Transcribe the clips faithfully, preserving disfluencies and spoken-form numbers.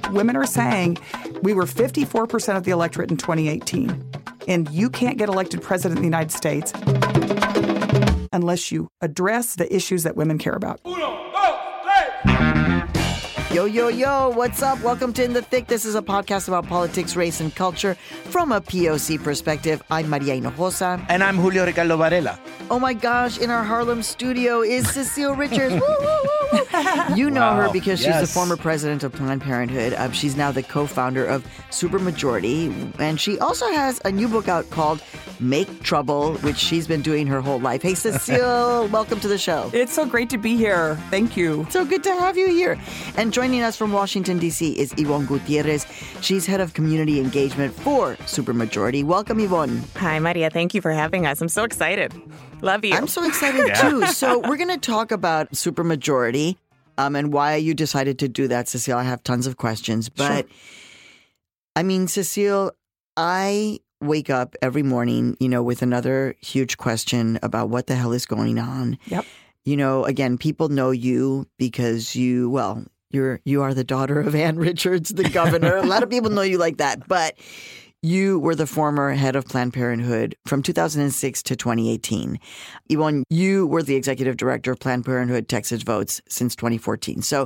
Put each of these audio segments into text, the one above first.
women are saying we were fifty-four percent of the electorate in twenty eighteen. And you can't get elected president of the United States unless you address the issues that women care about. Uno, dos, tres. Yo, yo, yo, what's up? Welcome to In the Thick. This is a podcast about politics, race, and culture from a P O C perspective. I'm Maria Hinojosa. And I'm Julio Ricardo Varela. Oh my gosh, in our Harlem studio is Cecile Richards. Woo, woo, woo, woo. You know Wow. her because she's Yes. the former president of Planned Parenthood. Uh, she's now the co-founder of Supermajority. And she also has a new book out called Make Trouble, which she's been doing her whole life. Hey, Cecile, welcome to the show. It's so great to be here. Thank you. So good to have you here. And joining us from Washington, D C is Yvonne Gutierrez. She's head of community engagement for Supermajority. Welcome, Yvonne. Hi, Maria. Thank you for having us. I'm so excited. Love you. I'm so excited, too. So we're going to talk about Supermajority um, and why you decided to do that, Cecile. I have tons of questions. But, Sure. I mean, Cecile, I wake up every morning, you know, with another huge question about what the hell is going on. Yep. You know, again, people know you because you, well, you're you are the daughter of Ann Richards, the governor. A lot of people know you like that. But you were the former head of Planned Parenthood from two thousand six to twenty eighteen. Yvonne, you were the executive director of Planned Parenthood Texas Votes since twenty fourteen. So,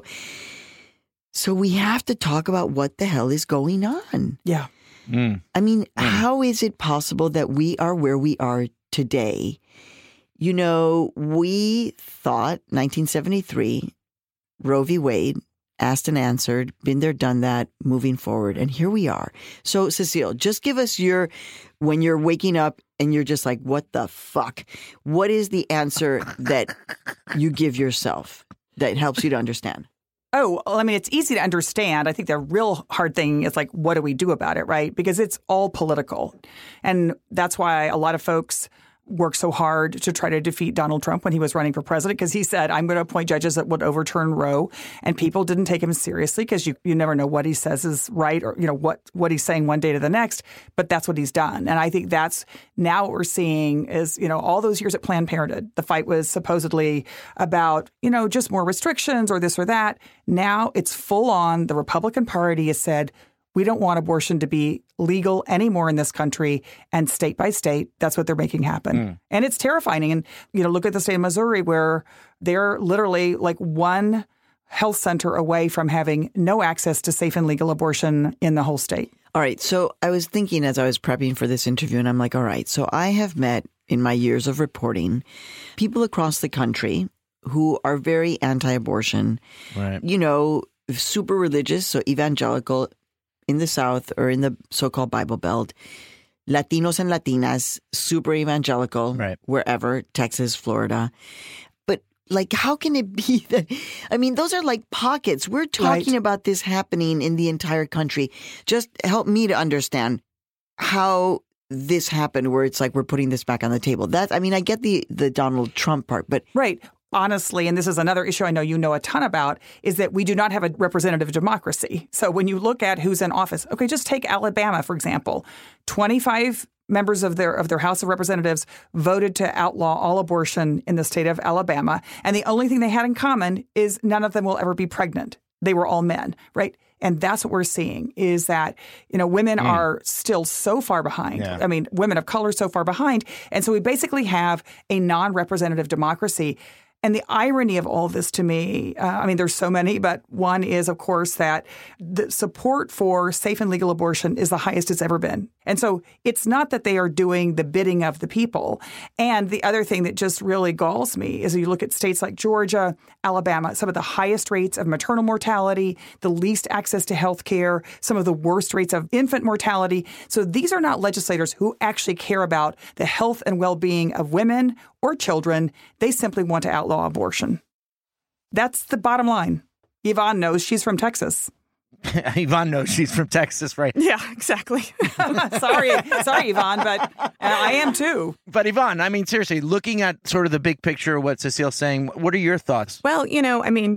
so we have to talk about what the hell is going on. Yeah. Mm. I mean, how is it possible that we are where we are today? You know, we thought nineteen seventy-three, Roe v. Wade, asked and answered, been there, done that, moving forward. And here we are. So, Cecile, just give us your, when you're waking up and you're just like, what the fuck? What is the answer that you give yourself that helps you to understand? Oh, well, I mean, it's easy to understand. I think the real hard thing is like, what do we do about it, right? Because it's all political. And that's why a lot of folks worked so hard to try to defeat Donald Trump when he was running for president, because he said, I'm going to appoint judges that would overturn Roe. And people didn't take him seriously because you, you never know what he says is right or, you know, what, what he's saying one day to the next. But that's what he's done. And I think that's now what we're seeing is, you know, all those years at Planned Parenthood, the fight was supposedly about, you know, just more restrictions or this or that. Now it's full on. The Republican Party has said, we don't want abortion to be legal anymore in this country, and state by state, that's what they're making happen. Mm. And it's terrifying. And, you know, look at the state of Missouri where they're literally like one health center away from having no access to safe and legal abortion in the whole state. All right. So I was thinking as I was prepping for this interview, and I'm like, all right, so I have met in my years of reporting people across the country who are very anti-abortion, Right. you know, super religious, so evangelical, in the South or in the so-called Bible Belt, Latinos and Latinas, super evangelical, Right. wherever, Texas, Florida. But like, how can it be that, I mean, those are like pockets. We're talking Right. about this happening in the entire country. Just help me to understand how this happened where it's like we're putting this back on the table. That, I mean, I get the, the Donald Trump part, but Right. Honestly, and this is another issue I know you know a ton about, is that we do not have a representative democracy. So when you look at who's in office, okay, just take Alabama, for example. twenty-five members of their of their House of Representatives voted to outlaw all abortion in the state of Alabama. And the only thing they had in common is none of them will ever be pregnant. They were all men, right? And that's what we're seeing is that, you know, women mm. are still so far behind. Yeah. I mean, women of color so far behind. And so we basically have a non-representative democracy. And the irony of all this to me, uh, I mean, there's so many, but one is, of course, that the support for safe and legal abortion is the highest it's ever been. And so it's not that they are doing the bidding of the people. And the other thing that just really galls me is you look at states like Georgia, Alabama, some of the highest rates of maternal mortality, the least access to health care, some of the worst rates of infant mortality. So these are not legislators who actually care about the health and well-being of women or children. They simply want to outlaw abortion. That's the bottom line. Yvonne knows. She's from Texas. Yvonne knows she's from Texas, right? Yeah, exactly. sorry, sorry, Yvonne, but uh, I am too. But Yvonne, I mean, seriously, looking at sort of the big picture of what Cecile's saying, what are your thoughts? Well, you know, I mean,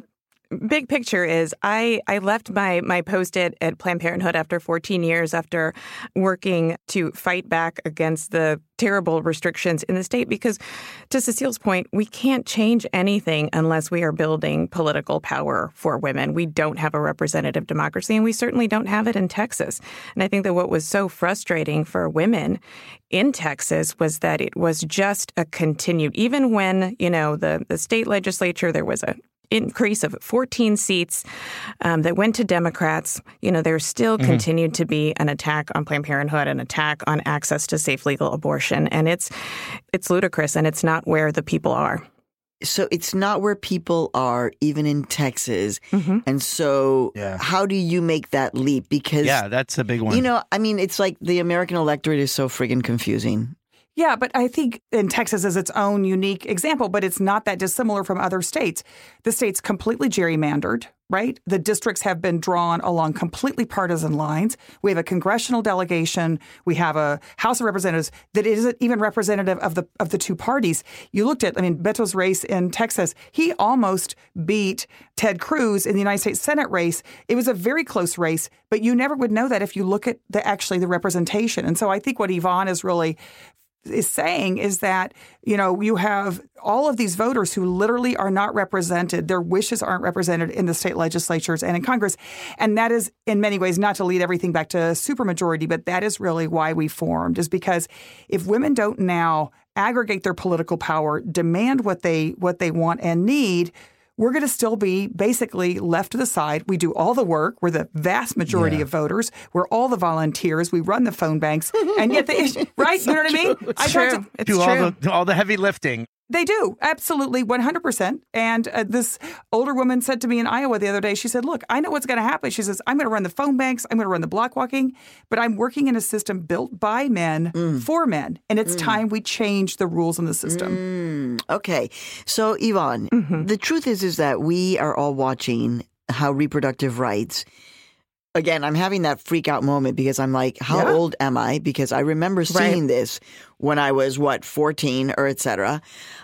big picture is I, I left my, my post at, at Planned Parenthood after fourteen years after working to fight back against the terrible restrictions in the state because, to Cecile's point, we can't change anything unless we are building political power for women. We don't have a representative democracy, and we certainly don't have it in Texas. And I think that what was so frustrating for women in Texas was that it was just a continued, even when, you know, the, the state legislature, there was a increase of fourteen seats um, that went to Democrats. You know, there still mm-hmm. continued to be an attack on Planned Parenthood, an attack on access to safe legal abortion. And it's it's ludicrous, and it's not where the people are. So it's not where people are, even in Texas. Mm-hmm. And so yeah. how do you make that leap? Because, yeah, that's a big one. You know, I mean, it's like the American electorate is so friggin' confusing. Yeah, but I think in Texas is its own unique example, but it's not that dissimilar from other states. The state's completely gerrymandered, right? The districts have been drawn along completely partisan lines. We have a congressional delegation. We have a House of Representatives that isn't even representative of the of the two parties. You looked at, I mean, Beto's race in Texas. He almost beat Ted Cruz in the United States Senate race. It was a very close race, but you never would know that if you look at the actually the representation. And so I think what Yvonne is really is saying is that, you know, you have all of these voters who literally are not represented. Their wishes aren't represented in the state legislatures and in Congress. And that is, in many ways, not to lead everything back to supermajority, but that is really why we formed, is because if women don't now aggregate their political power, demand what they what they want and need, we're going to still be basically left to the side. We do all the work. We're the vast majority yeah. of voters. We're all the volunteers. We run the phone banks. And yet, the issue, right? so you know what I mean? It's I true. To, it's do true. all the, all the heavy lifting. They do. Absolutely. one hundred percent. And uh, this older woman said to me in Iowa the other day, she said, look, I know what's going to happen. She says, I'm going to run the phone banks. I'm going to run the block walking. But I'm working in a system built by men mm. for men. And it's mm. time we change the rules in the system. Mm. Okay. So, Yvonne, mm-hmm. the truth is, is that we are all watching how reproductive rights. Again, I'm having that freak out moment because I'm like, how yeah. old am I? Because I remember seeing right. this when I was, what, fourteen or et cetera.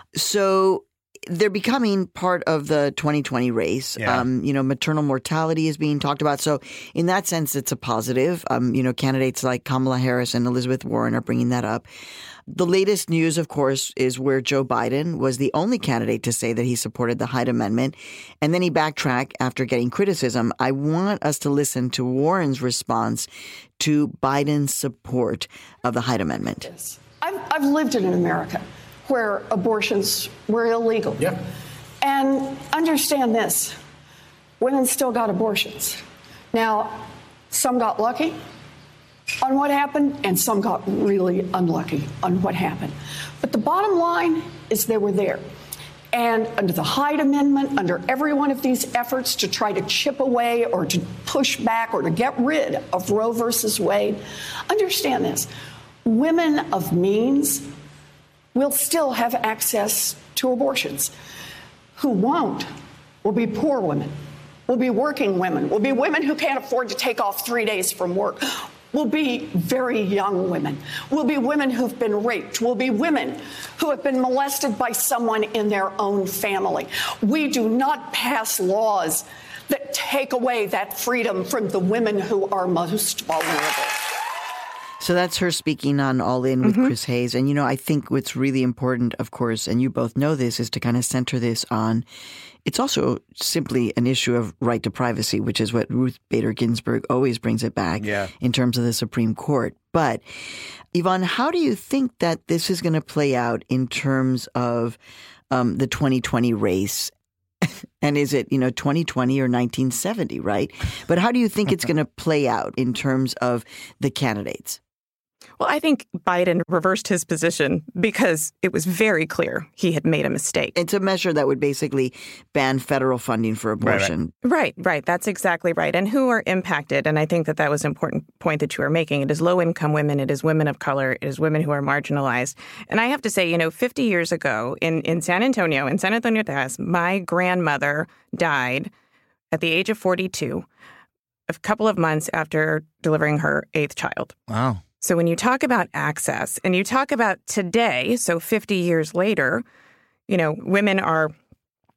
So they're becoming part of the twenty twenty race. Yeah. Um, you know, maternal mortality is being talked about. So in that sense, it's a positive. Um, you know, candidates like Kamala Harris and Elizabeth Warren are bringing that up. The latest news, of course, is where Joe Biden was the only candidate to say that he supported the Hyde Amendment. And then he backtracked after getting criticism. I want us to listen to Warren's response to Biden's support of the Hyde Amendment. Yes. I've, I've lived in America where abortions were illegal. Yeah. And understand this, women still got abortions. Now, some got lucky on what happened, and some got really unlucky on what happened. But the bottom line is they were there. And under the Hyde Amendment, under every one of these efforts to try to chip away or to push back or to get rid of Roe versus Wade, understand this, women of means will still have access to abortions. Who won't will be poor women, will be working women, will be women who can't afford to take off three days from work, will be very young women, will be women who've been raped, will be women who have been molested by someone in their own family. We do not pass laws that take away that freedom from the women who are most vulnerable. So that's her speaking on All In with mm-hmm. Chris Hayes. And, you know, I think what's really important, of course, and you both know this, is to kind of center this on, it's also simply an issue of right to privacy, which is what Ruth Bader Ginsburg always brings it back yeah. in terms of the Supreme Court. But, Yvonne, how do you think that this is going to play out in terms of um, the twenty twenty race? And is it, you know, twenty twenty or nineteen seventy, right? But how do you think it's going to play out in terms of the candidates? Well, I think Biden reversed his position because it was very clear he had made a mistake. It's a measure that would basically ban federal funding for abortion. Right, right, right. That's exactly right. And who are impacted? And I think that that was an important point that you were making. It is low-income women. It is women of color. It is women who are marginalized. And I have to say, you know, fifty years ago in, in San Antonio, in San Antonio, Texas, my grandmother died at the age of forty-two, a couple of months after delivering her eighth child. Wow. So when you talk about access and you talk about today, so fifty years later, you know, women are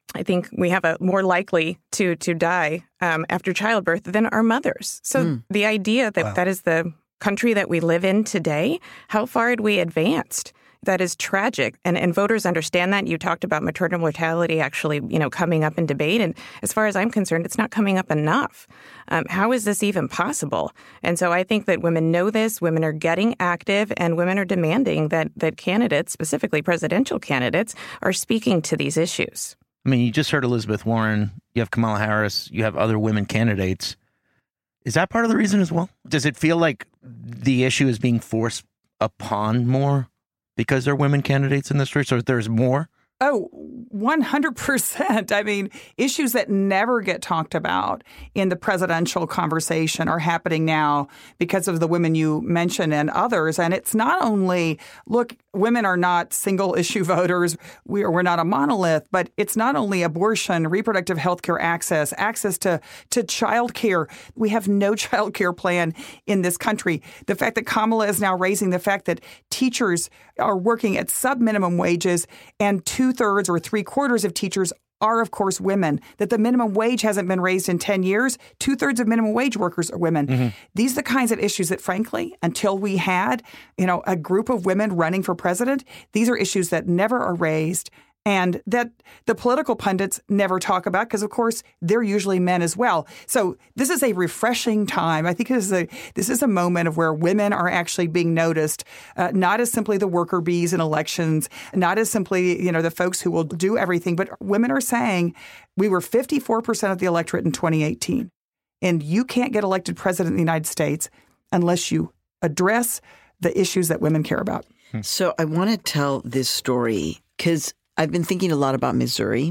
I think we have a more likely to to die um, after childbirth than our mothers. So mm. the idea that wow. that is the country that we live in today, how far had we advanced? That is tragic. And and voters understand that. You talked about maternal mortality actually, you know, coming up in debate. And as far as I'm concerned, it's not coming up enough. Um, how is this even possible? And so I think that women know this. Women are getting active, and women are demanding that that candidates, specifically presidential candidates, are speaking to these issues. I mean, you just heard Elizabeth Warren. You have Kamala Harris. You have other women candidates. Is that part of the reason as well? Does it feel like the issue is being forced upon more because there are women candidates in this race, or there's more? Oh, one hundred percent. I mean, issues that never get talked about in the presidential conversation are happening now because of the women you mentioned and others. And it's not only, look, women are not single issue voters. We are, we're not a monolith, but it's not only abortion, reproductive health care access, access to, to child care. We have no child care plan in this country. The fact that Kamala is now raising the fact that teachers are working at sub-minimum wages, and two-thirds or three-quarters of teachers are, of course, women, that the minimum wage hasn't been raised in ten years. Two-thirds of minimum wage workers are women. Mm-hmm. These are the kinds of issues that, frankly, until we had, you know, a group of women running for president, these are issues that never are raised and that the political pundits never talk about because, of course, they're usually men as well. So this is a refreshing time. I think this is a, this is a moment of where women are actually being noticed, uh, not as simply the worker bees in elections, not as simply, you know, the folks who will do everything, but women are saying we were fifty-four percent of the electorate in twenty eighteen, and you can't get elected president of the United States unless you address the issues that women care about. So I want to tell this story because I've been thinking a lot about Missouri.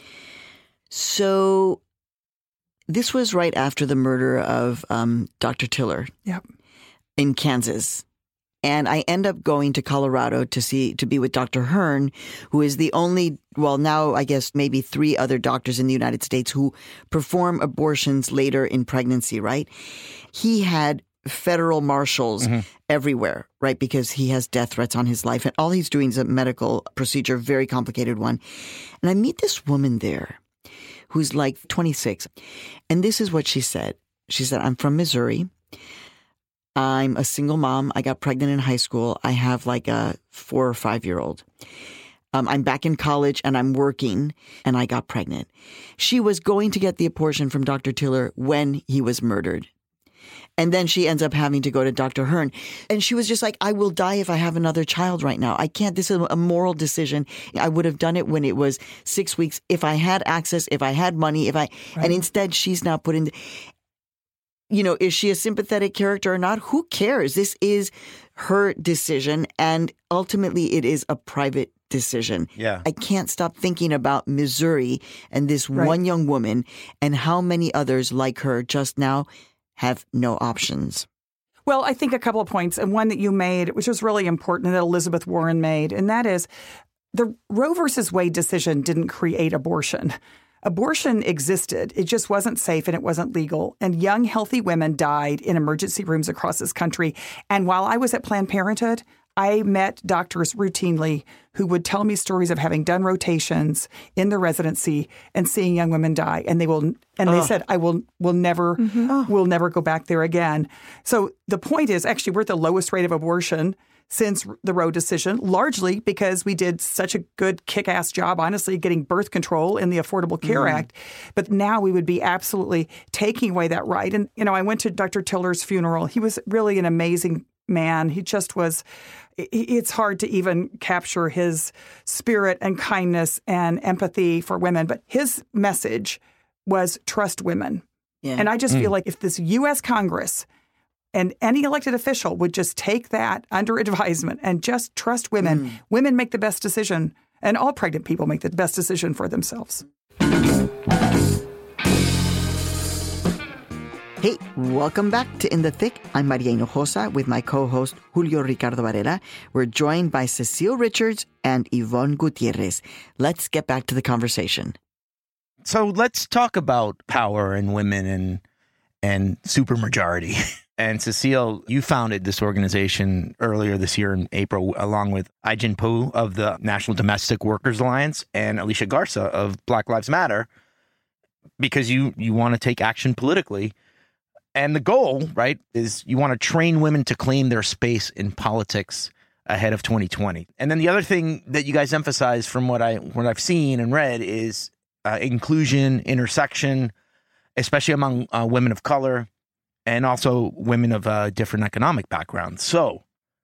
So this was right after the murder of um, Doctor Tiller yep. in Kansas. And I end up going to Colorado to see to be with Doctor Hearn, who is the only, well, now I guess maybe three other doctors in the United States who perform abortions later in pregnancy, right? He had federal marshals mm-hmm. everywhere, right? Because he has death threats on his life. And all he's doing is a medical procedure, very complicated one. And I meet this woman there who's like twenty-six. And this is what she said. She said, I'm from Missouri. I'm a single mom. I got pregnant in high school. I have like a four or five year old. Um, I'm back in college and I'm working and I got pregnant. She was going to get the abortion from Doctor Tiller when he was murdered. And then she ends up having to go to Doctor Hearn. And she was just like, I will die if I have another child right now. I can't. This is a moral decision. I would have done it when it was six weeks. If I had access, if I had money, if I, right. And instead she's now put in, you know, is she a sympathetic character or not? Who cares? This is her decision. And ultimately it is a private decision. Yeah. I can't stop thinking about Missouri and this right. one young woman and how many others like her just now have no options. Well, I think a couple of points, and one that you made, which was really important, that Elizabeth Warren made, and that is the Roe versus Wade decision didn't create abortion. Abortion existed. It just wasn't safe and it wasn't legal. And young, healthy women died in emergency rooms across this country. And while I was at Planned Parenthood, I met doctors routinely who would tell me stories of having done rotations in the residency and seeing young women die. And they will, and they oh. said, I will, will never, mm-hmm. oh. will never go back there again. So the point is, actually, we're at the lowest rate of abortion since the Roe decision, largely because we did such a good kick-ass job, honestly, getting birth control in the Affordable Care mm. Act. But now we would be absolutely taking away that right. And, you know, I went to Doctor Tiller's funeral. He was really an amazing man. He just was, it's hard to even capture his spirit and kindness and empathy for women. But his message was trust women. Yeah. And I just mm. feel like if this U S Congress and any elected official would just take that under advisement and just trust women, mm. women make the best decision, and all pregnant people make the best decision for themselves. Hey, welcome back to In the Thick. I'm Maria Hinojosa with my co-host Julio Ricardo Varela. We're joined by Cecile Richards and Yvonne Gutierrez. Let's get back to the conversation. So let's talk about power and women and and supermajority. And Cecile, you founded this organization earlier this year in April, along with Ai-jen Poo of the National Domestic Workers Alliance and Alicia Garza of Black Lives Matter, because you, you want to take action politically. And the goal, right, is you want to train women to claim their space in politics ahead of twenty twenty. And then the other thing that you guys emphasize from what, I, what I've seen and read is uh, inclusion, intersection, especially among uh, women of color, and also women of uh, different economic backgrounds. So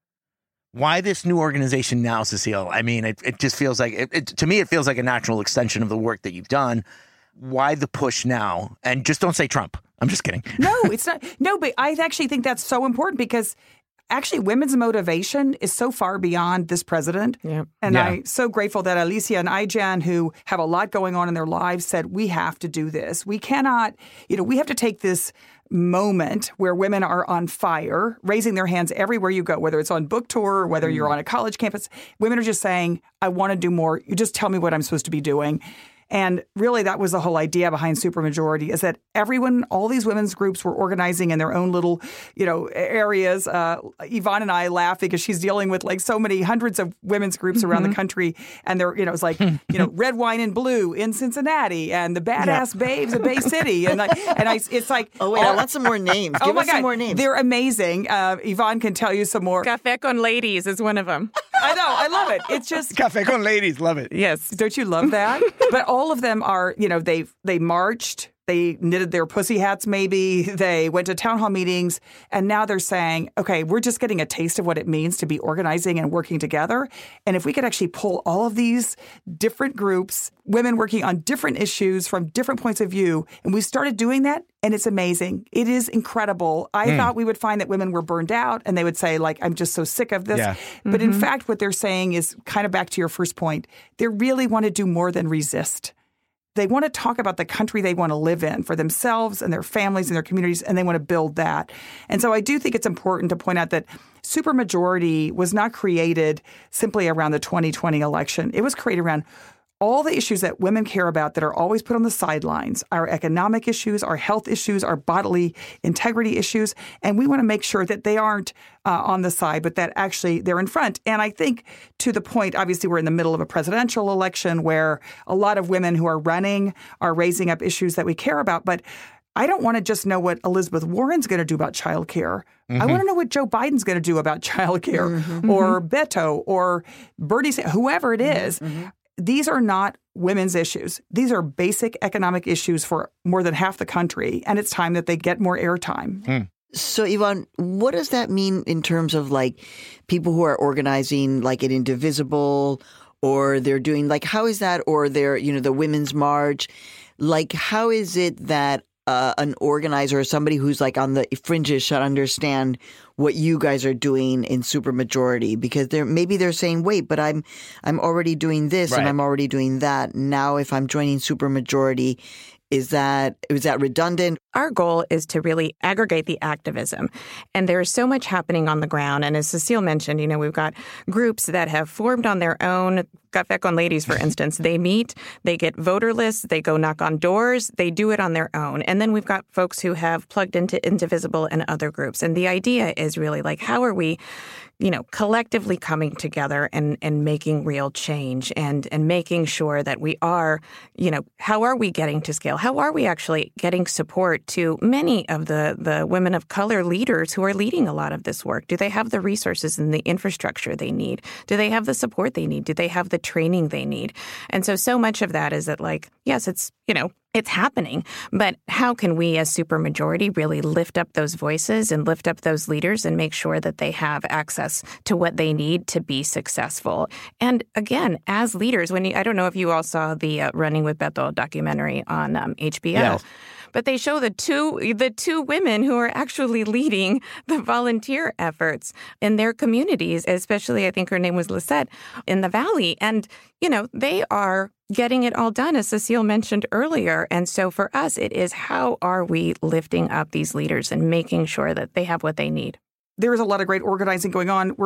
why this new organization now, Cecile? I mean, it, it just feels like, it, it, to me, it feels like a natural extension of the work that you've done. Why the push now? And just don't say Trump. I'm just kidding. No, it's not. No, but I actually think that's so important because actually women's motivation is so far beyond this president. Yeah. And Yeah. I'm so grateful that Alicia and Ai-jen, who have a lot going on in their lives, said, we have to do this. We cannot, you know, we have to take this moment where women are on fire, raising their hands everywhere you go, whether it's on book tour or whether you're on a college campus. Women are just saying, I want to do more. You just tell me what I'm supposed to be doing. And really, that was the whole idea behind Supermajority, is that everyone, all these women's groups were organizing in their own little, you know, areas. Uh, Yvonne and I laugh because she's dealing with like so many hundreds of women's groups around the country. And they're, you know, it's like, you know, Red, Wine, and Blue in Cincinnati and the Badass Babes of Bay City. And, I, and I, it's like... Oh, wait, I want some more names. Give oh, my us God. some more names. They're amazing. Uh, Yvonne can tell you some more. Café con Ladies is one of them. I know. I love it. It's just... Café con Ladies. Love it. Yes. Don't you love that? But all of them are, you know, they they marched, they knitted their pussy hats maybe, they went to town hall meetings, and now they're saying, okay, we're just getting a taste of what it means to be organizing and working together. And if we could actually pull all of these different groups, women working on different issues from different points of view, and we started doing that, and it's amazing. It is incredible. I Mm. thought we would find that women were burned out, and they would say, like, I'm just so sick of this. Yeah. But in fact, what they're saying is kind of back to your first point. They really want to do more than resist. They want to talk about the country they want to live in for themselves and their families and their communities, and they want to build that. And so I do think it's important to point out that Supermajority was not created simply around the twenty twenty election. It was created around all the issues that women care about that are always put on the sidelines, our economic issues, our health issues, our bodily integrity issues. And we want to make sure that they aren't uh, on the side, but that actually they're in front. And I think to the point, obviously, we're in the middle of a presidential election where a lot of women who are running are raising up issues that we care about. But I don't want to just know what Elizabeth Warren's going to do about childcare. Mm-hmm. I want to know what Joe Biden's going to do about childcare, mm-hmm. or Beto or Bernie, whoever it is. Mm-hmm. These are not women's issues. These are basic economic issues for more than half the country, and it's time that they get more airtime. Mm. So, Yvonne, what does that mean in terms of like people who are organizing like at Indivisible, or they're doing like, how is that, or they're, you know, the Women's March? Like, how is it that uh, an organizer or somebody who's like on the fringes should understand what you guys are doing in Supermajority? Because they're maybe they're saying, wait, but I'm I'm already doing this Right. and I'm already doing that. Now, if I'm joining Supermajority, is that is that redundant? Our goal is to really aggregate the activism. And there is so much happening on the ground. And as Cecile mentioned, you know, we've got groups that have formed on their own. Café con Ladies, for instance, they meet, they get voter lists, they go knock on doors, they do it on their own. And then we've got folks who have plugged into Indivisible and other groups. And the idea is really like, how are we, you know, collectively coming together and, and making real change and, and making sure that we are, you know, how are we getting to scale? How are we actually getting support to many of the, the women of color leaders who are leading a lot of this work? Do they have the resources and the infrastructure they need? Do they have the support they need? Do they have the training they need? And so, so much of that is that, like, yes, it's, you know, it's happening, but how can we as Supermajority really lift up those voices and lift up those leaders and make sure that they have access to what they need to be successful? And again, as leaders, when you, I don't know if you all saw the uh, Running with Beto documentary on um, H B O. Yes. But they show the two the two women who are actually leading the volunteer efforts in their communities, especially, I think her name was Lisette, in the Valley. And, you know, they are getting it all done, as Cecile mentioned earlier. And so for us, it is, how are we lifting up these leaders and making sure that they have what they need? There is a lot of great organizing going on. We're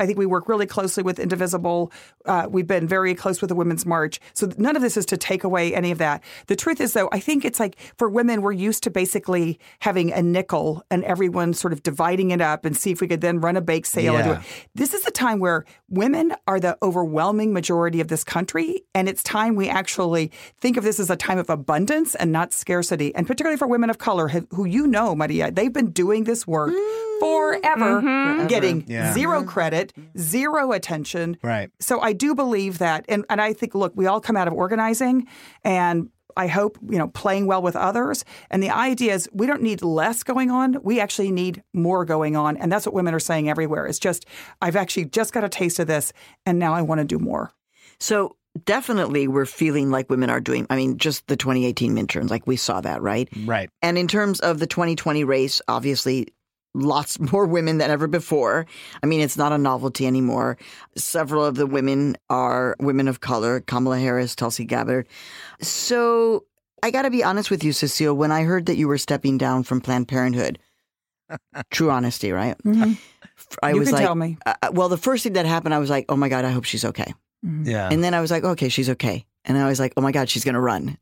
I think we work really closely with Indivisible. Uh, we've been very close with the Women's March. So none of this is to take away any of that. The truth is, though, I think it's like for women, we're used to basically having a nickel and everyone sort of dividing it up and see if we could then run a bake sale. Yeah. And do it. This is the time where women are the overwhelming majority of this country. And it's time we actually think of this as a time of abundance and not scarcity. And particularly for women of color, who you know, Maria, they've been doing this work forever, Mm-hmm. getting Yeah. zero credit, zero attention. Right. So I do believe that. And, and I think, look, we all come out of organizing and I hope, you know, playing well with others. And the idea is we don't need less going on. We actually need more going on. And that's what women are saying everywhere. It's just, I've actually just got a taste of this and now I want to do more. So definitely we're feeling like women are doing, I mean, just the twenty eighteen midterms, like we saw that, right? Right. And in terms of the twenty twenty race, obviously lots more women than ever before. I mean, it's not a novelty anymore. Several of the women are women of color, Kamala Harris, Tulsi Gabbard. So I got to be honest with you, Cecile, when I heard that you were stepping down from Planned Parenthood, true honesty, right? Mm-hmm. I You was can like, tell me. Uh, well, the first thing that happened, I was like, oh my God, I hope she's okay. Yeah. And then I was like, okay, she's okay. And I was like, oh my God, she's going to run.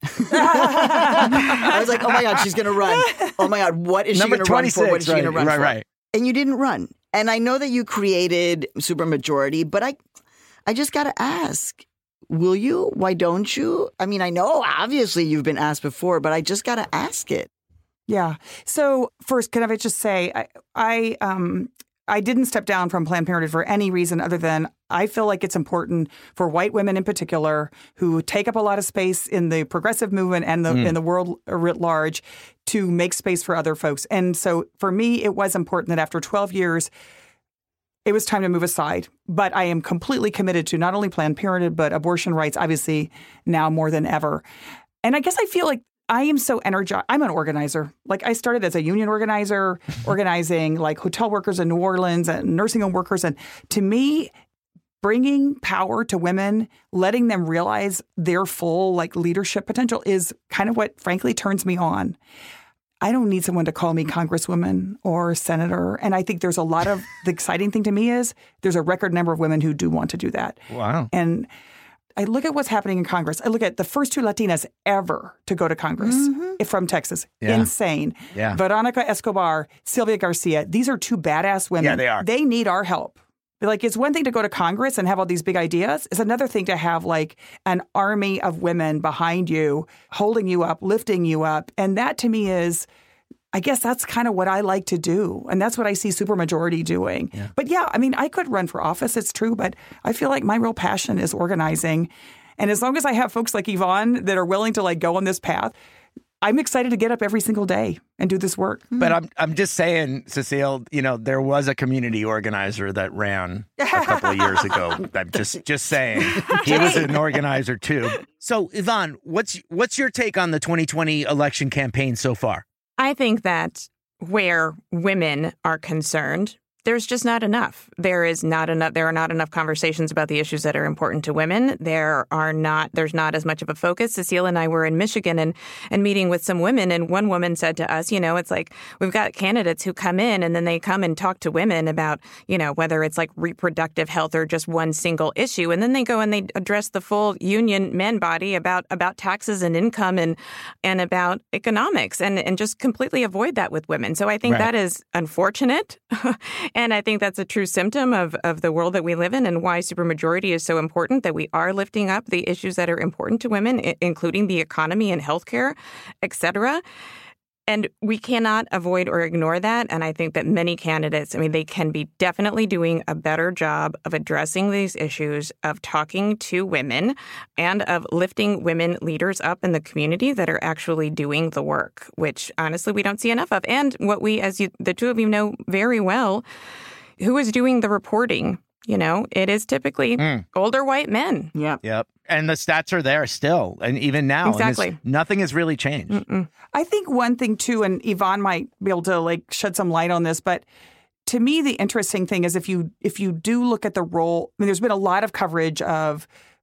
I was like, oh my God, she's going to run. Oh my God, what is Number she going to run for? What is she right, going to run right, for? right. And you didn't run. And I know that you created Supermajority, but I, I just got to ask, will you? Why don't you? I mean, I know obviously you've been asked before, but I just got to ask it. Yeah. So first, can I just say, I, I, um, I didn't step down from Planned Parenthood for any reason other than I feel like it's important for white women in particular who take up a lot of space in the progressive movement and the Mm. in the world writ large to make space for other folks. And so for me, it was important that after twelve years, it was time to move aside. But I am completely committed to not only Planned Parenthood, but abortion rights, obviously now more than ever. And I guess I feel like I am so energized. I'm an organizer. Like I started as a union organizer, organizing like hotel workers in New Orleans and nursing home workers. And to me, bringing power to women, letting them realize their full like leadership potential is kind of what frankly turns me on. I don't need someone to call me congresswoman or senator. And I think there's a lot of the exciting thing to me is there's a record number of women who do want to do that. Wow. And I look at what's happening in Congress. I look at the first two Latinas ever to go to Congress mm-hmm. from Texas. Yeah. Insane. Yeah. Veronica Escobar, Sylvia Garcia. These are two badass women. Yeah, they are. They need our help. Like, it's one thing to go to Congress and have all these big ideas. It's another thing to have, like, an army of women behind you, holding you up, lifting you up. And that, to me, is... I guess that's kind of what I like to do. And that's what I see Supermajority doing. Yeah. But yeah, I mean, I could run for office. It's true. But I feel like my real passion is organizing. And as long as I have folks like Yvonne that are willing to like go on this path, I'm excited to get up every single day and do this work. But I'm I'm just saying, Cecile, you know, there was a community organizer that ran a couple of years ago. I'm just just saying. He was an organizer too. So, Yvonne, what's what's your take on the twenty twenty election campaign so far? I think that where women are concerned, there's just not enough. There is not enough. There are not enough conversations about the issues that are important to women. There are not. There's not as much of a focus. Cecile and I were in Michigan and and meeting with some women, and one woman said to us, you know, it's like we've got candidates who come in and then they come and talk to women about, you know, whether it's like reproductive health or just one single issue, and then they go and they address the full union men body about about taxes and income and and about economics, and and just completely avoid that with women. So I think Right. that is unfortunate. And I think that's a true symptom of, of the world that we live in and why Supermajority is so important, that we are lifting up the issues that are important to women, I- including the economy and healthcare, et cetera. And we cannot avoid or ignore that. And I think that many candidates, I mean, they can be definitely doing a better job of addressing these issues, of talking to women, and of lifting women leaders up in the community that are actually doing the work, which honestly we don't see enough of. And what we, as you, the two of you know very well, who is doing the reporting? You know, it is typically Mm. older white men. Yeah. Yep. And the stats are there still. And even now, and Exactly. it's- nothing has really changed. Mm-mm. I think one thing, too, and Yvonne might be able to like shed some light on this, but to me, the interesting thing is if you if you do look at the role, I mean, there's been a lot of coverage of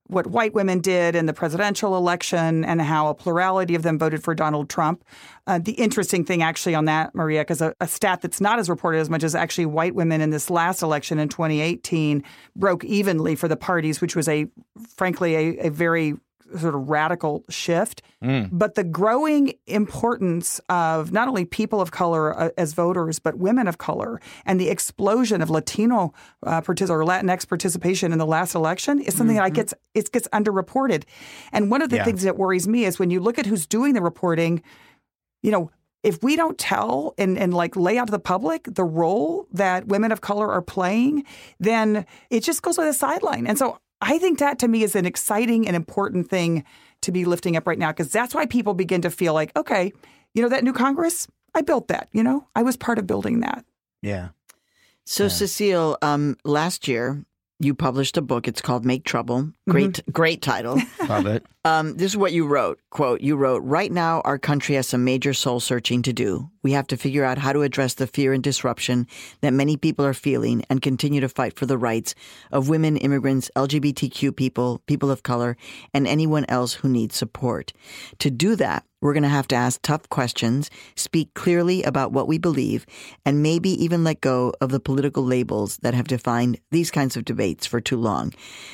what white women did in the presidential election and how a plurality of them voted for Donald Trump. Uh, the interesting thing actually on that, Maria, because a, a stat that's not as reported as much as actually white women in this last election in twenty eighteen broke evenly for the parties, which was a, frankly, a, a very sort of radical shift. Mm. But the growing importance of not only people of color uh, as voters, but women of color, and the explosion of Latino uh, partic- or Latinx participation in the last election is something mm-hmm. that gets it gets underreported. And one of the yeah. things that worries me is when you look at who's doing the reporting, you know, if we don't tell and, and like lay out to the public the role that women of color are playing, then it just goes by the sideline. And so I think that to me is an exciting and important thing to be lifting up right now, because that's why people begin to feel like, okay, you know, that new Congress, I built that, you know, I was part of building that. Yeah. So, yeah. Cecile, um, last year you published a book. It's called Make Trouble. Great, mm-hmm. great title. Love it. Um, this is what you wrote. Quote, you wrote, right now, our country has some major soul searching to do. We have to figure out how to address the fear and disruption that many people are feeling and continue to fight for the rights of women, immigrants, L G B T Q people, people of color, and anyone else who needs support. To do that, we're going to have to ask tough questions, speak clearly about what we believe, and maybe even let go of the political labels that have defined these kinds of debates for too long.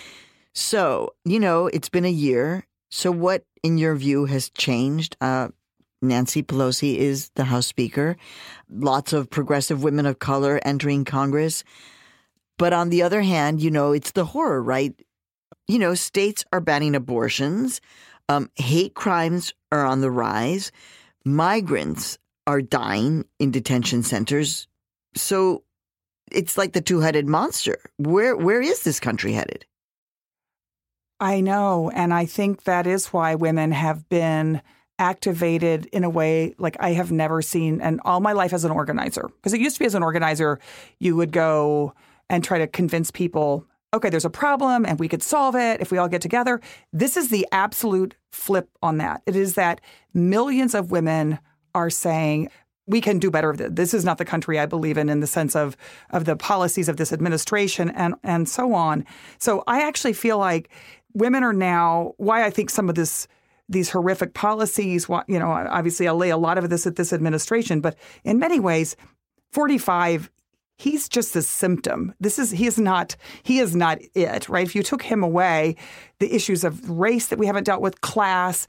So, you know, it's been a year. So what, in your view, has changed? Uh, Nancy Pelosi is the House Speaker. Lots of progressive women of color entering Congress. But on the other hand, you know, it's the horror, right? You know, states are banning abortions. Um, hate crimes are on the rise. Migrants are dying in detention centers. So it's like the two-headed monster. Where where is this country headed? I know. And I think that is why women have been activated in a way like I have never seen in all my life as an organizer. Because it used to be as an organizer, you would go and try to convince people, okay, there's a problem and we could solve it if we all get together. This is the absolute flip on that. It is that millions of women are saying, we can do better. This is not the country I believe in, in the sense of of the policies of this administration and, and so on. So I actually feel like women are now, why I think some of this, these horrific policies, you know, obviously I lay a lot of this at this administration, but in many ways, forty-five, he's just a symptom. This is, he is not, he is not it, right? If you took him away, the issues of race that we haven't dealt with, class,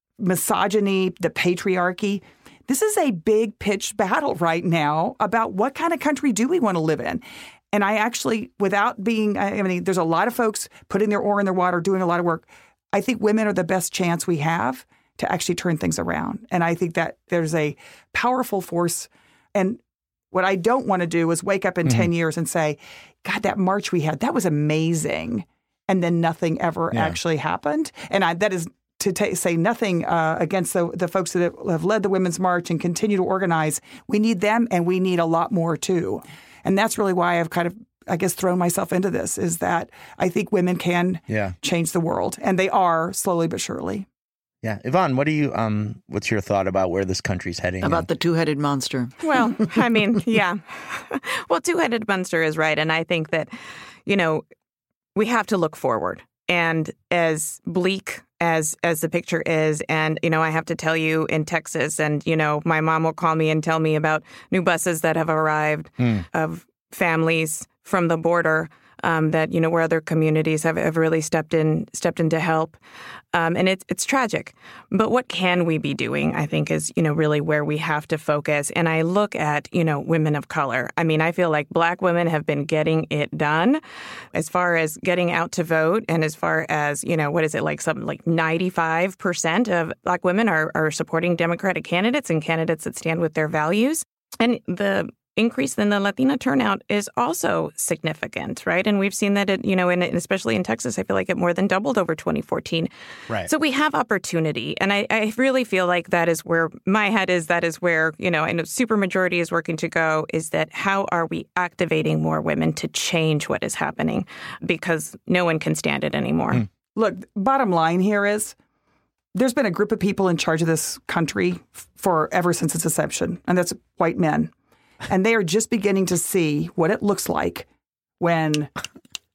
misogyny, the patriarchy, this is a big pitched battle right now about what kind of country do we want to live in. And I actually, without being, I mean, there's a lot of folks putting their oar in their water, doing a lot of work. I think women are the best chance we have to actually turn things around. And I think that there's a powerful force. And what I don't want to do is wake up in mm-hmm. ten years and say, God, that march we had, that was amazing. And then nothing ever yeah. actually happened. And I, that is to t- say nothing uh, against the, the folks that have led the Women's March and continue to organize. We need them, and we need a lot more, too. And that's really why I've kind of, I guess, thrown myself into this, is that I think women can yeah. change the world. And they are, slowly but surely. Yeah. Yvonne, what do you, um, what's your thought about where this country's heading? About and- the two-headed monster. Well, I mean, yeah. Well, two-headed monster is right. And I think that, you know, we have to look forward. And as bleak as as the picture is, and, you know, I have to tell you, in Texas, and, you know, my mom will call me and tell me about new buses that have arrived mm. of families from the border um, that, you know, where other communities have, have really stepped in, stepped in to help. Um, and it's it's tragic. But what can we be doing, I think, is, you know, really where we have to focus. And I look at, you know, women of color. I mean, I feel like Black women have been getting it done as far as getting out to vote. And as far as, you know, what is it, like something like ninety-five percent of Black women are, are supporting Democratic candidates and candidates that stand with their values. And the increase in the Latina turnout is also significant, right? And we've seen that, it, you know, in, especially in Texas, I feel like it more than doubled over twenty fourteen. Right. So we have opportunity. And I, I really feel like that is where my head is. That is where, you know, I know supermajority is working to go, is that how are we activating more women to change what is happening? Because no one can stand it anymore. Mm. Look, bottom line here is there's been a group of people in charge of this country for ever since its inception, and that's white men. And they are just beginning to see what it looks like when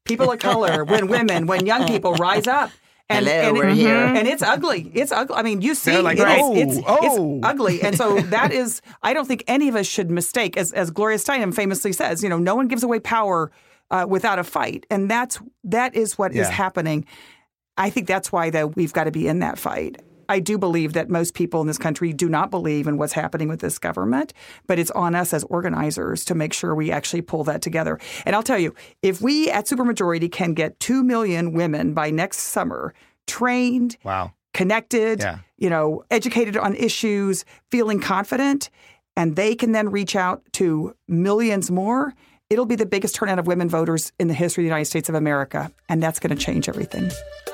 people of color, when women, when young people rise up. And, Hello, and, we're it, here. and it's ugly. It's ugly. I mean, you see, like, it's, oh, it's, oh. it's ugly. And so that is, I don't think any of us should mistake, as, as Gloria Steinem famously says, you know, no one gives away power uh, without a fight. And that's, that is what Yeah. is happening. I think that's why that we've got to be in that fight. I do believe that most people in this country do not believe in what's happening with this government, but it's on us as organizers to make sure we actually pull that together. And I'll tell you, if we at Supermajority can get two million women by next summer trained, Wow. connected, Yeah. you know, educated on issues, feeling confident, and they can then reach out to millions more, it'll be the biggest turnout of women voters in the history of the United States of America. And that's going to change everything.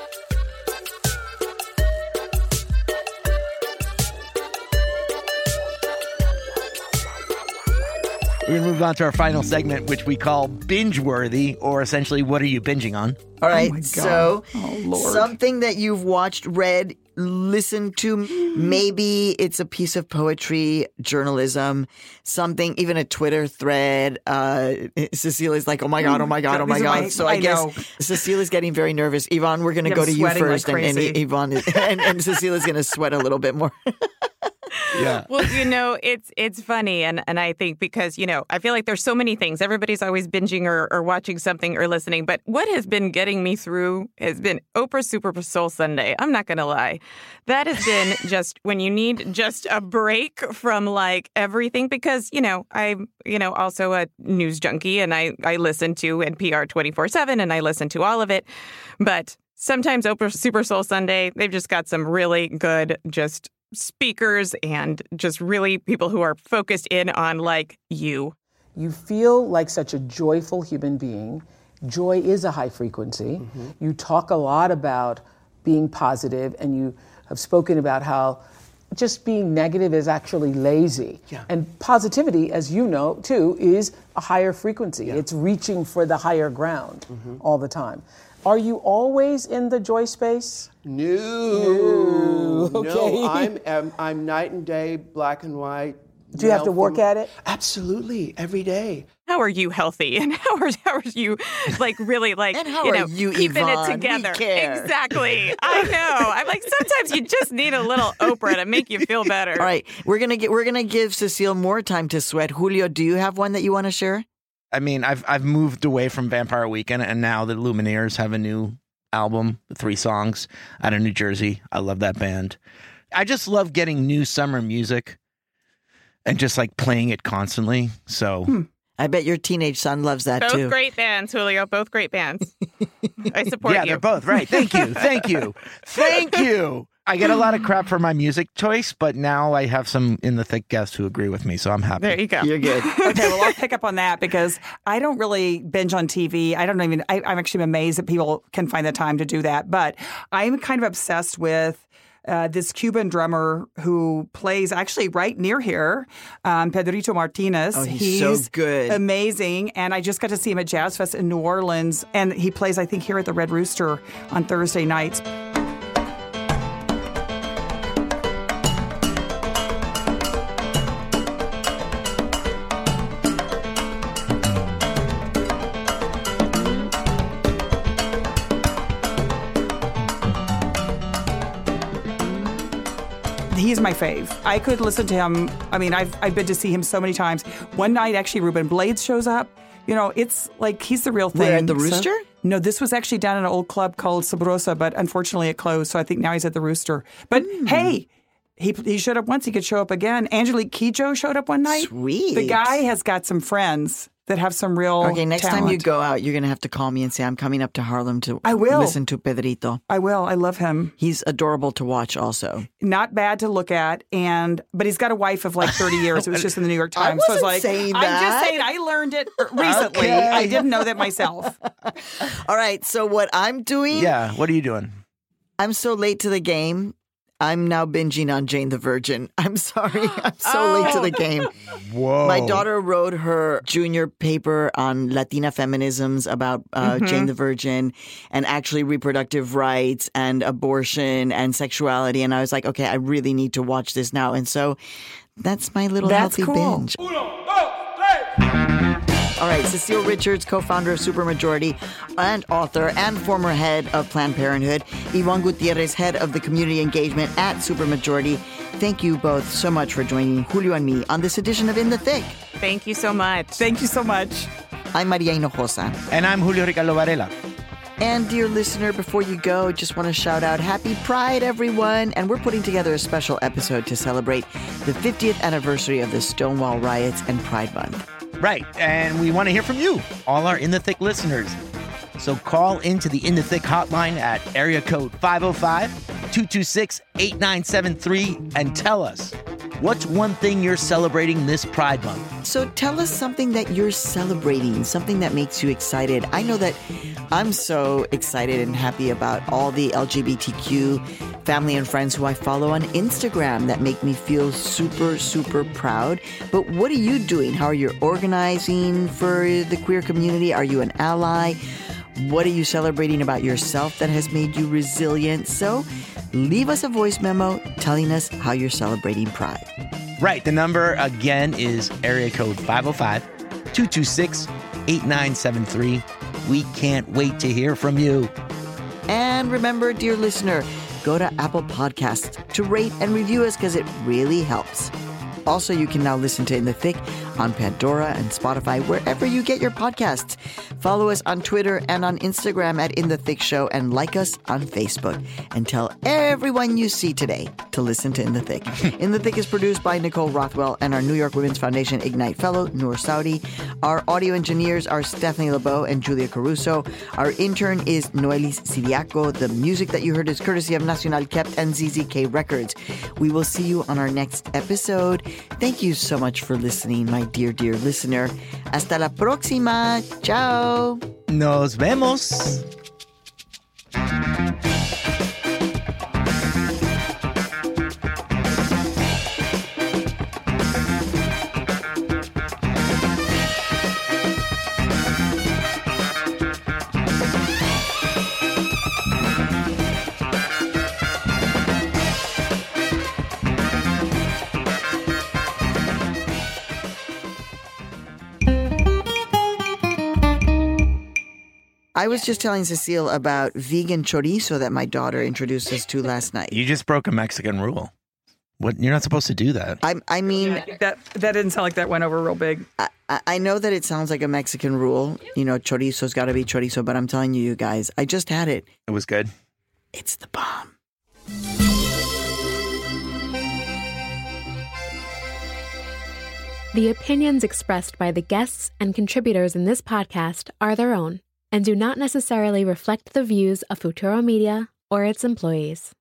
We're going to move on to our final segment, which we call Binge-Worthy, or essentially, what are you binging on? All right, my God. so Oh, Lord. something that you've watched, read, listened to, maybe it's a piece of poetry, journalism, something, even a Twitter thread. Uh, Cecilia's like, oh my God, oh my God, oh my These are God. my- so I, I guess know. Cecilia's getting very nervous. Yvonne, we're going to I'm go to you sweating like first. and, and crazy. Yvonne, is, and, and Cecilia's going to sweat a little bit more. Yeah. Well, you know, it's it's funny, and, and I think because, you know, I feel like there's so many things. Everybody's always binging or, or watching something or listening. But what has been getting me through has been Oprah Super Soul Sunday. I'm not going to lie. That has been just when you need just a break from like everything, because, you know, I'm, you know, also a news junkie, and I, I listen to N P R twenty-four seven and I listen to all of it. But sometimes Oprah Super Soul Sunday, they've just got some really good just speakers and just really people who are focused in on like you. You feel like such a joyful human being. Joy is a high frequency. Mm-hmm. You talk a lot about being positive, and you have spoken about how just being negative is actually lazy. Yeah. And positivity, as you know, too, is a higher frequency. Yeah. It's reaching for the higher ground mm-hmm. all the time. Are you always in the joy space? No, No, okay. no. I'm, I'm I'm night and day, black and white. Do you have to work at it? Absolutely, every day. How are you healthy? And how are, how are you, like, really, like, And how you are know, you, keeping Yvonne? it together? We care. Exactly. I know. I'm like, sometimes you just need a little Oprah to make you feel better. All right, we're gonna get we're gonna give Cecile more time to sweat. Julio, do you have one that you want to share? I mean, I've I've moved away from Vampire Weekend, and now the Lumineers have a new album, three songs out of New Jersey. I love that band. I just love getting new summer music and just like playing it constantly. So Hmm. I bet your teenage son loves that Both too. great bands, Julio. Both great bands. I support yeah, you. they're both right. Thank you, thank you, thank you. I get a lot of crap for my music choice, but now I have some in the thick guests who agree with me, so I'm happy. There you go. You're good. Okay, well, I'll pick up on that because I don't really binge on T V. I don't even, I, I'm actually amazed that people can find the time to do that. But I'm kind of obsessed with uh, this Cuban drummer who plays actually right near here, um, Pedrito Martinez. Oh, he's so good. Amazing. And I just got to see him at Jazz Fest in New Orleans. And he plays, I think, here at the Red Rooster on Thursday nights. He's my fave. I could listen to him. I mean, I've I've been to see him so many times. One night, actually, Ruben Blades shows up. You know, it's like he's the real thing. Where, at the So- Rooster? no, this was actually down at an old club called Sabrosa, but unfortunately it closed. So I think now he's at the Rooster. But Hmm. hey, he he showed up once. He could show up again. Angelique Kidjo showed up one night. Sweet. The guy has got some friends that have some real Okay, next time you talent. go out, you're going to have to call me and say, I'm coming up to Harlem to I will. listen to Pedrito. I will. I love him. He's adorable to watch also. Not bad to look at, and but he's got a wife of like thirty years. It was just in the New York I Times. so I was wasn't like, saying I'm that. just saying I learned it recently. Okay. I didn't know that myself. All right, so what I'm doing, Yeah, what are you doing? I'm so late to the game. I'm now binging on Jane the Virgin. I'm sorry. I'm so late to the game. Whoa. My daughter wrote her junior paper on Latina feminisms about uh, Mm-hmm. Jane the Virgin and actually reproductive rights and abortion and sexuality. And I was like, okay, I really need to watch this now. And so that's my little That's healthy cool. binge. Uno, dos, tres. All right, Cecile Richards, co-founder of Supermajority and author and former head of Planned Parenthood. Yvonne Gutierrez, head of the community engagement at Supermajority. Thank you both so much for joining Julio and me on this edition of In the Thick. Thank you so much. Thank you so much. I'm Maria Hinojosa. And I'm Julio Ricardo Varela. And dear listener, before you go, just want to shout out Happy Pride, everyone. And we're putting together a special episode to celebrate the fiftieth anniversary of the Stonewall riots and Pride Month. Right, and we want to hear from you, all our In the Thick listeners. So call into the In the Thick hotline at area code five oh five, two two six, eight nine seven three and tell us, what's one thing you're celebrating this Pride Month? So tell us something that you're celebrating, something that makes you excited. I know that I'm so excited and happy about all the L G B T Q family and friends who I follow on Instagram that make me feel super, super proud. But what are you doing? How are you organizing for the queer community? Are you an ally? What are you celebrating about yourself that has made you resilient? So leave us a voice memo telling us how you're celebrating Pride. Right. The number again is area code five oh five, two two six, eight nine seven three. We can't wait to hear from you. And remember, dear listener, go to Apple Podcasts to rate and review us because it really helps. Also, you can now listen to In the Thick on Pandora and Spotify, wherever you get your podcasts. Follow us on Twitter and on Instagram at In the Thick Show and like us on Facebook. And tell everyone you see today to listen to In the Thick. In the Thick is produced by Nicole Rothwell and our New York Women's Foundation Ignite Fellow, Noor Saudi. Our audio engineers are Stephanie LeBeau and Julia Caruso. Our intern is Noelis Siriaco. The music that you heard is courtesy of Nacional Kept and Z Z K Records. We will see you on our next episode. Thank you so much for listening, my dear, dear listener. Hasta la próxima. Ciao. Nos vemos. I was just telling Cecile about vegan chorizo that my daughter introduced us to last night. You just broke a Mexican rule. What? You're not supposed to do that. I, I mean, That that didn't sound like that went over real big. I, I know that it sounds like a Mexican rule. You know, chorizo's got to be chorizo, but I'm telling you, you guys, I just had it. It was good. It's the bomb. The opinions expressed by the guests and contributors in this podcast are their own and do not necessarily reflect the views of Futuro Media or its employees.